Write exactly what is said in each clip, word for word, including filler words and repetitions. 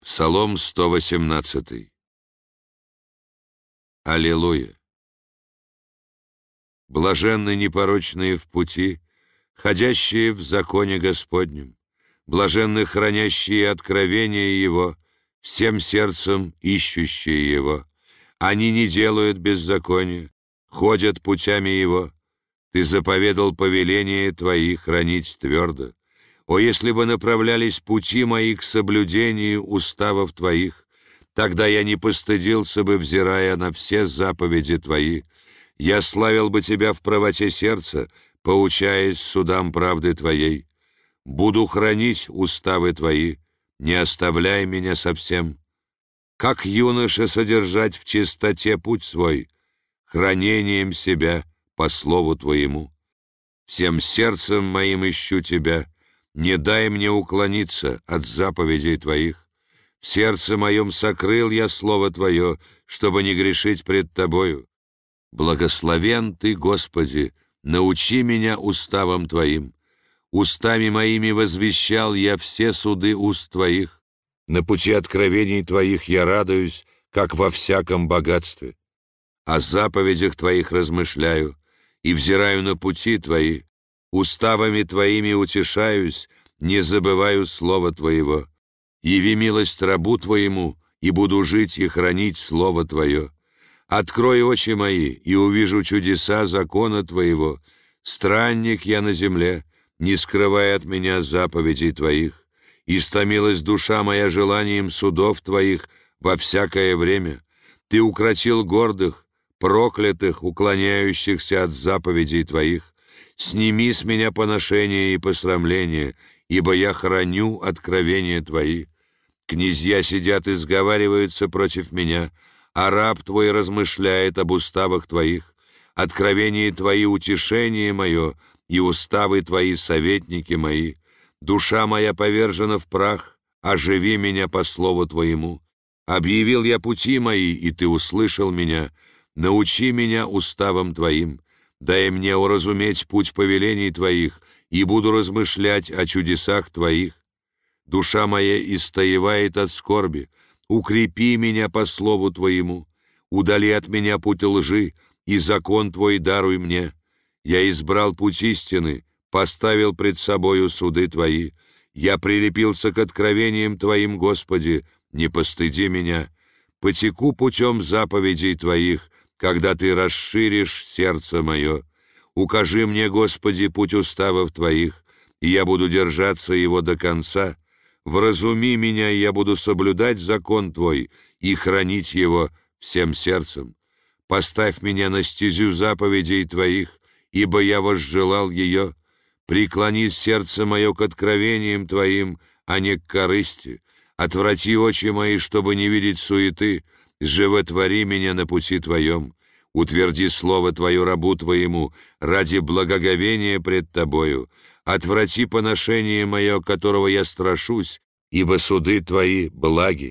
Псалом сто восемнадцатый. Аллилуйя! Блаженны непорочные в пути, ходящие в законе Господнем, блаженны хранящие откровение Его, всем сердцем ищущие Его. Они не делают беззакония, ходят путями Его. Ты заповедал повеление Твои хранить твердо. О, если бы направлялись пути мои к соблюдению уставов Твоих, тогда я не постыдился бы, взирая на все заповеди Твои. Я славил бы Тебя в правоте сердца, поучаясь судам правды Твоей. Буду хранить уставы Твои, не оставляй меня совсем. Как юноша содержать в чистоте путь свой, хранением себя по слову Твоему. Всем сердцем моим ищу Тебя, не дай мне уклониться от заповедей Твоих. В сердце моем сокрыл я слово Твое, чтобы не грешить пред Тобою. Благословен Ты, Господи, научи меня уставам Твоим. Устами моими возвещал я все суды уст Твоих. На пути откровений Твоих я радуюсь, как во всяком богатстве. О заповедях Твоих размышляю и взираю на пути Твои. Уставами Твоими утешаюсь, не забываю слова Твоего. Яви милость рабу Твоему, и буду жить и хранить слово Твое. Открой очи мои, и увижу чудеса закона Твоего. Странник я на земле, не скрывай от меня заповедей Твоих. Истомилась душа моя желанием судов Твоих во всякое время. Ты укротил гордых, проклятых, уклоняющихся от заповедей Твоих. Сними с меня поношение и посрамление, ибо я храню откровения Твои. Князья сидят и сговариваются против меня, а раб Твой размышляет об уставах Твоих. Откровения Твои — утешение мое, и уставы Твои — советники мои. Душа моя повержена в прах, оживи меня по слову Твоему. Объявил я пути мои, и Ты услышал меня. Научи меня уставам Твоим. Дай мне уразуметь путь повелений Твоих, и буду размышлять о чудесах Твоих. Душа моя истоевает от скорби. Укрепи меня по слову Твоему. Удали от меня путь лжи, и закон Твой даруй мне. Я избрал путь истины, поставил пред собою суды Твои. Я прилепился к откровениям Твоим, Господи, не постыди меня. Потеку путем заповедей Твоих, когда Ты расширишь сердце мое. Укажи мне, Господи, путь уставов Твоих, и я буду держаться его до конца. Вразуми меня, и я буду соблюдать закон Твой и хранить его всем сердцем. Поставь меня на стезю заповедей Твоих, ибо я возжелал ее. Преклони сердце мое к откровениям Твоим, а не к корысти. Отврати очи мои, чтобы не видеть суеты. Животвори меня на пути Твоем. Утверди слово Твое рабу Твоему ради благоговения пред Тобою. Отврати поношение мое, которого я страшусь, ибо суды Твои благи.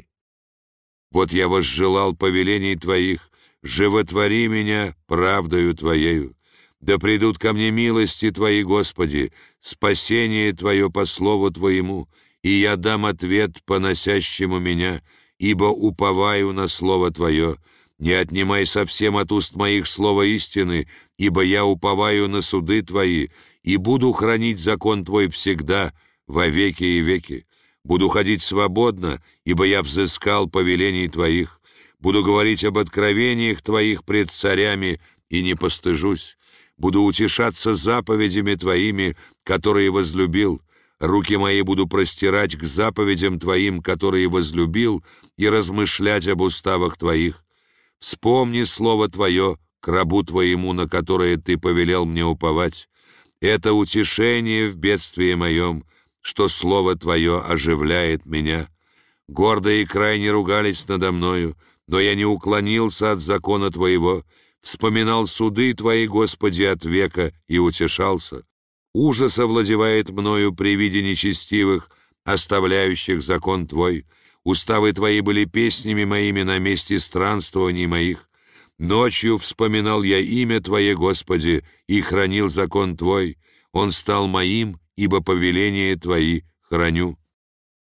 Вот я возжелал повелений Твоих, животвори меня правдою Твоею. Да придут ко мне милости Твои, Господи, спасение Твое по слову Твоему, и я дам ответ поносящему меня, ибо уповаю на слово Твое. Не отнимай совсем от уст моих слова истины, ибо я уповаю на суды Твои, и буду хранить закон Твой всегда, во веки и веки. Буду ходить свободно, ибо я взыскал повелений Твоих. Буду говорить об откровениях Твоих пред царями, и не постыжусь. Буду утешаться заповедями Твоими, которые возлюбил. Руки мои буду простирать к заповедям Твоим, которые возлюбил, и размышлять об уставах Твоих. Вспомни слово Твое к рабу Твоему, на которое Ты повелел мне уповать. Это утешение в бедствии моем, что слово Твое оживляет меня. Гордые и крайне ругались надо мною, но я не уклонился от закона Твоего. Вспоминал суды Твои, Господи, от века и утешался. Ужас овладевает мною при виде нечестивых, оставляющих закон Твой. Уставы Твои были песнями моими на месте странствований моих. Ночью вспоминал я имя Твое, Господи, и хранил закон Твой. Он стал моим, ибо повеления Твои храню.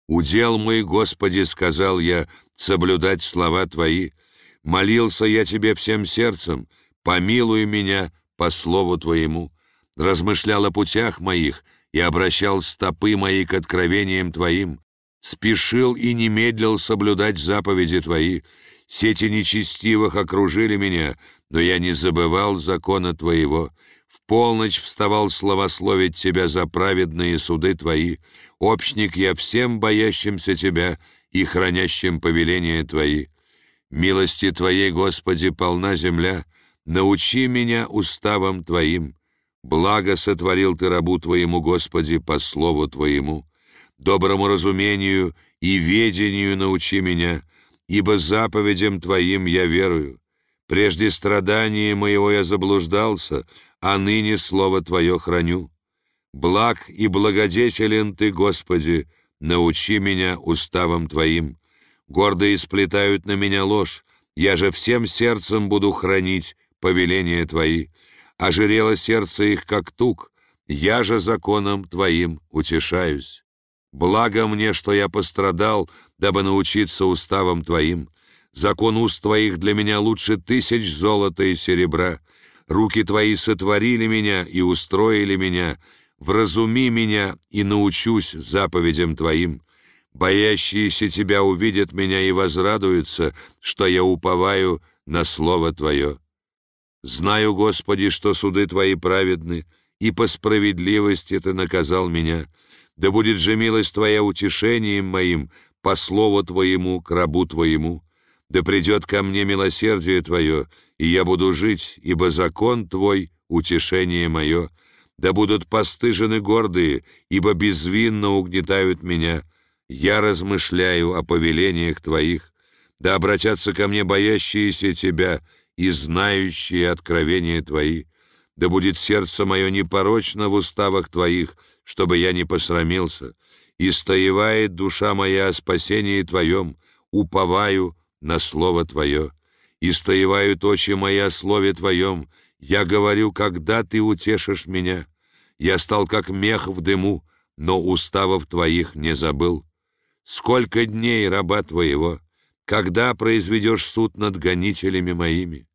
Удел мой, Господи, сказал я, соблюдать слова Твои. Молился я Тебе всем сердцем, помилуй меня по слову Твоему. Размышлял о путях моих и обращал стопы мои к откровениям Твоим. Спешил и не медлил соблюдать заповеди Твои. Сети нечестивых окружили меня, но я не забывал закона Твоего. В полночь вставал славословить Тебя за праведные суды Твои. Общник я всем боящимся Тебя и хранящим повеления Твои. Милости Твоей, Господи, полна земля. Научи меня уставам Твоим. Благо сотворил Ты рабу Твоему, Господи, по слову Твоему. Доброму разумению и ведению научи меня, ибо заповедям Твоим я верую. Прежде страдания моего я заблуждался, а ныне слово Твое храню. Благ и благодетелен Ты, Господи, научи меня уставам Твоим. Гордые сплетают на меня ложь, я же всем сердцем буду хранить повеления Твои. Ожирело сердце их, как тук, я же законом Твоим утешаюсь. Благо мне, что я пострадал, дабы научиться уставам Твоим. Закон уст Твоих для меня лучше тысяч золота и серебра. Руки Твои сотворили меня и устроили меня. Вразуми меня и научусь заповедям Твоим. Боящиеся Тебя увидят меня и возрадуются, что я уповаю на Слово Твое. Знаю, Господи, что суды Твои праведны, и по справедливости Ты наказал меня. Да будет же милость Твоя утешением моим, по слову Твоему, к рабу Твоему. Да придет ко мне милосердие Твое, и я буду жить, ибо закон Твой — утешение мое. Да будут постыжены гордые, ибо безвинно угнетают меня. Я размышляю о повелениях Твоих. Да обратятся ко мне боящиеся Тебя и знающие откровения Твои. Да будет сердце мое непорочно в уставах Твоих, чтобы я не посрамился. И стоевает душа моя о спасении Твоем, уповаю на Слово Твое. И стоевают очи мои о Слове Твоем, я говорю, когда Ты утешишь меня. Я стал как мех в дыму, но уставов Твоих не забыл. Сколько дней раба Твоего, когда произведешь суд над гонителями моими?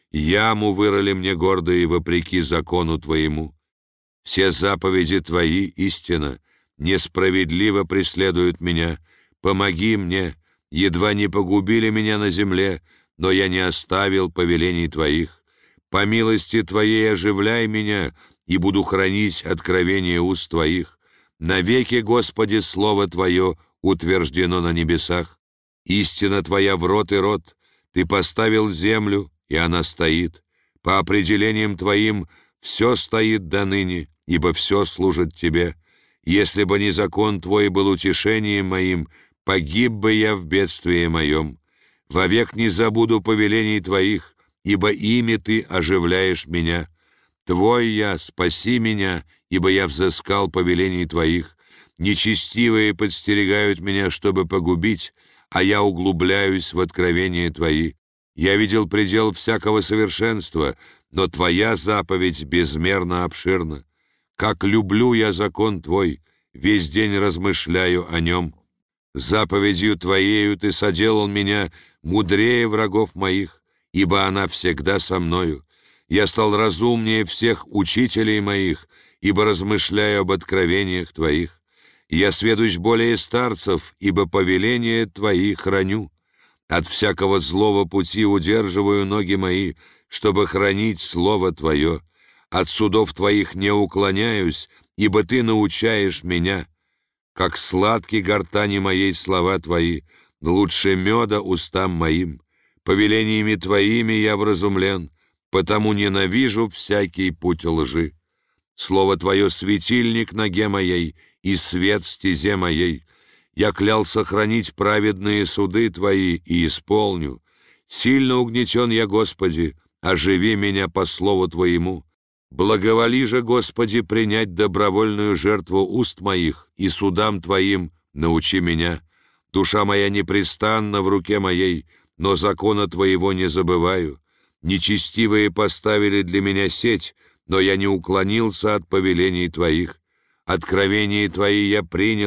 Яму вырыли мне гордые вопреки закону Твоему. Все заповеди Твои — истина, несправедливо преследуют меня. Помоги мне, едва не погубили меня на земле, но я не оставил повелений Твоих. По милости Твоей оживляй меня, и буду хранить откровение уст Твоих. Навеки, Господи, Слово Твое утверждено на небесах. Истина Твоя в рот и рот. Ты поставил землю, и она стоит. По определениям Твоим все стоит до ныне, ибо все служит Тебе. Если бы не закон Твой был утешением моим, погиб бы я в бедствии моем. Вовек не забуду повелений Твоих, ибо ими Ты оживляешь меня. Твой я, спаси меня, ибо я взыскал повелений Твоих. Нечестивые подстерегают меня, чтобы погубить, а я углубляюсь в откровения Твои. Я видел предел всякого совершенства, но Твоя заповедь безмерно обширна. Как люблю я закон Твой, весь день размышляю о нем. Заповедью Твоею Ты соделал меня мудрее врагов моих, ибо она всегда со мною. Я стал разумнее всех учителей моих, ибо размышляю об откровениях Твоих. Я сведущ более старцев, ибо повеления Твои храню. От всякого злого пути удерживаю ноги мои, чтобы хранить Слово Твое. От судов Твоих не уклоняюсь, ибо Ты научаешь меня. Как сладки гортани моей слова Твои, лучше меда устам моим. Повелениями Твоими я вразумлен, потому ненавижу всякий путь лжи. Слово Твое — светильник ноге моей и свет стезе моей. Я клялся хранить праведные суды Твои и исполню. Сильно угнетен я, Господи, оживи меня по слову Твоему. Благоволи же, Господи, принять добровольную жертву уст моих, и судам Твоим научи меня. Душа моя непрестанна в руке моей, но закона Твоего не забываю. Нечестивые поставили для меня сеть, но я не уклонился от повелений Твоих. Откровения Твои я принял,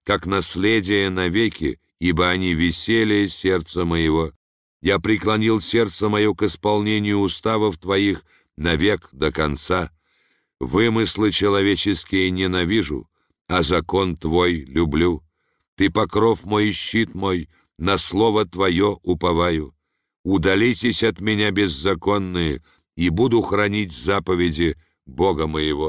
как наследие навеки, ибо они веселье сердца моего. Я преклонил сердце мое к исполнению уставов Твоих навек до конца. Вымыслы человеческие ненавижу, а закон Твой люблю. Ты покров мой и щит мой, на слово Твое уповаю. Удалитесь от меня беззаконные, и буду хранить заповеди Бога моего.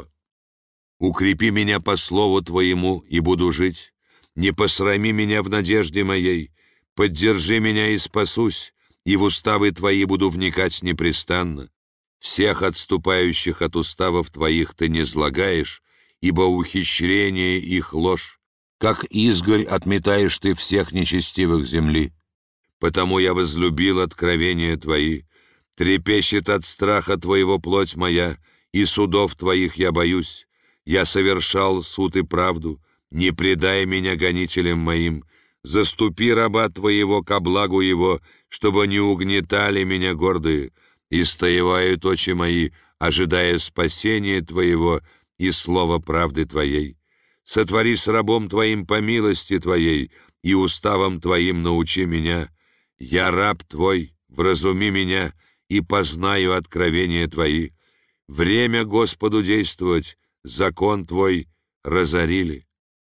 Укрепи меня по слову Твоему, и буду жить. Не посрами меня в надежде моей, поддержи меня и спасусь, и в уставы Твои буду вникать непрестанно. Всех отступающих от уставов Твоих Ты не злагаешь, ибо ухищрение их ложь. Как изгорь отметаешь Ты всех нечестивых земли. Потому я возлюбил откровения Твои, трепещет от страха Твоего плоть моя, и судов Твоих я боюсь. Я совершал суд и правду, не предай меня гонителям моим. Заступи раба Твоего ко благу его, чтобы не угнетали меня гордые. Истоевают очи мои, ожидая спасения Твоего и слова правды Твоей. Сотвори с рабом Твоим по милости Твоей, и уставом Твоим научи меня. Я раб Твой, вразуми меня, и познаю откровения Твои. Время Господу действовать, закон Твой разорили.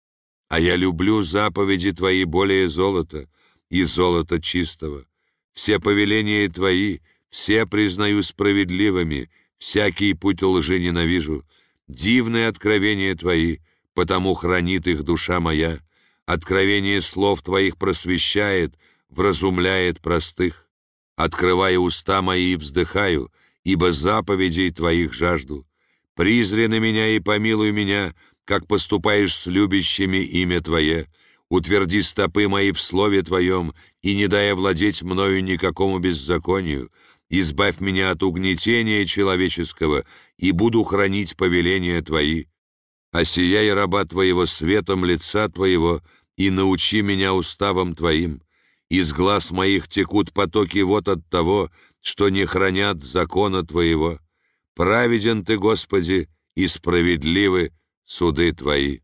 А я люблю заповеди Твои более золота, и золота чистого. Все повеления Твои, все признаю справедливыми, всякий путь лжи ненавижу. Дивные откровения Твои, потому хранит их душа моя. Откровение слов Твоих просвещает, вразумляет простых. Открывая уста мои и вздыхаю, ибо заповедей Твоих жажду. Призри на меня и помилуй меня, как поступаешь с любящими имя Твое. Утверди стопы мои в слове Твоем, и не дай овладеть мною никакому беззаконию. Избавь меня от угнетения человеческого, и буду хранить повеления Твои. Осияй раба Твоего светом лица Твоего, и научи меня уставам Твоим. Из глаз моих текут потоки вод от того, что не хранят закона Твоего. Праведен Ты, Господи, и справедливы суды Твои.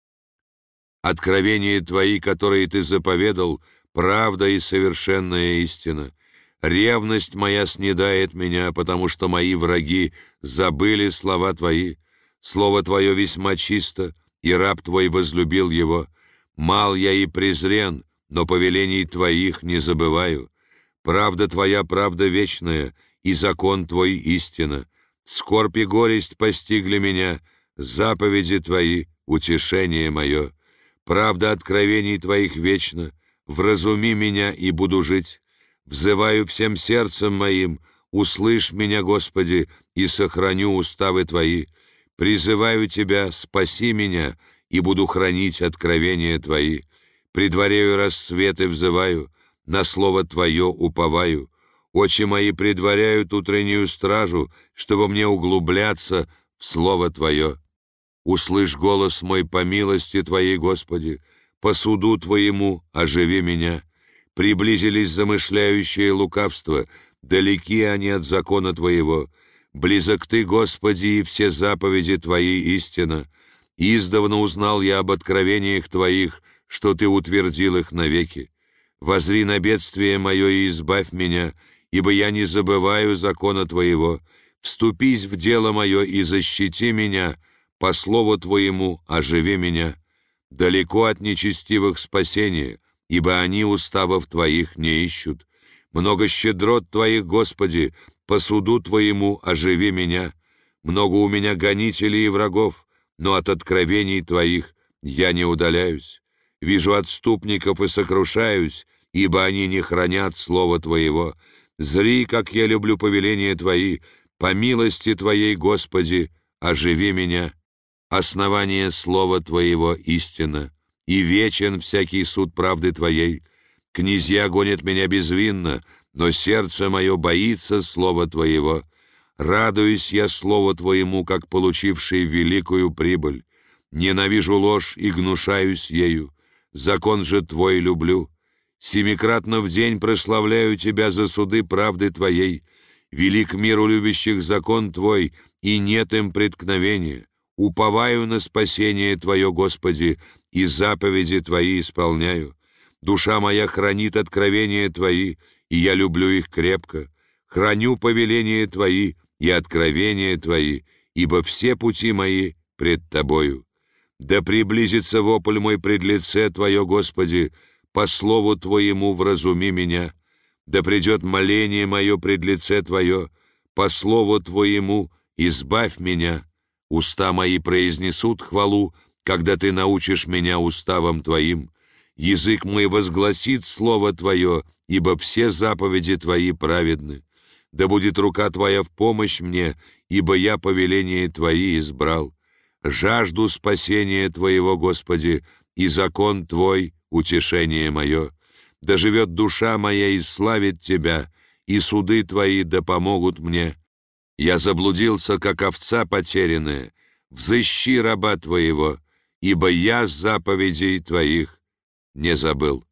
Откровения Твои, которые Ты заповедал, правда и совершенная истина. Ревность моя снедает меня, потому что мои враги забыли слова Твои. Слово Твое весьма чисто, и раб Твой возлюбил его. Мал я и презрен, но повелений Твоих не забываю. Правда Твоя правда вечная, и закон Твой истина. Скорбь и горесть постигли меня, заповеди Твои — утешение мое. Правда откровений Твоих вечна, вразуми меня, и буду жить. Взываю всем сердцем моим, услышь меня, Господи, и сохраню уставы Твои. Призываю Тебя, спаси меня, и буду хранить откровения Твои. Предваряю рассветы, взываю, на слово Твое уповаю. Очи мои предваряют утреннюю стражу, чтобы мне углубляться в слово Твое. Услышь голос мой по милости Твоей, Господи, по суду Твоему оживи меня. Приблизились замышляющие лукавства, далеки они от закона Твоего. Близок Ты, Господи, и все заповеди Твои истина. Издавна узнал я об откровениях Твоих, что Ты утвердил их навеки. Возри на бедствие мое и избавь меня, ибо я не забываю закона Твоего. Вступись в дело мое и защити меня, по слову Твоему оживи меня. Далеко от нечестивых спасения, ибо они уставов Твоих не ищут. Много щедрот Твоих, Господи, по суду Твоему оживи меня. Много у меня гонителей и врагов, но от откровений Твоих я не удаляюсь. Вижу отступников и сокрушаюсь, ибо они не хранят слова Твоего. Зри, как я люблю повеления Твои, по милости Твоей, Господи, оживи меня. Основание слова Твоего истина, и вечен всякий суд правды Твоей. Князья гонят меня безвинно, но сердце мое боится слова Твоего. Радуюсь я слову Твоему, как получивший великую прибыль. Ненавижу ложь и гнушаюсь ею. Закон же Твой люблю. Семикратно в день прославляю Тебя за суды правды Твоей. Велик миру любящих закон Твой, и нет им преткновения. Уповаю на спасение Твое, Господи, и заповеди Твои исполняю. Душа моя хранит откровения Твои, и я люблю их крепко. Храню повеления Твои и откровения Твои, ибо все пути мои пред Тобою. Да приблизится вопль мой пред лице Твое, Господи, по слову Твоему вразуми меня. Да придет моление мое пред лице Твое, по слову Твоему избавь меня. Уста мои произнесут хвалу, когда Ты научишь меня уставам Твоим. Язык мой возгласит слово Твое, ибо все заповеди Твои праведны. Да будет рука Твоя в помощь мне, ибо я повеления Твои избрал. Жажду спасения Твоего, Господи, и закон Твой — утешение мое. Да живет душа моя и славит Тебя, и суды Твои да помогут мне. Я заблудился, как овца потерянная. Взыщи раба Твоего, ибо я заповедей Твоих не забыл.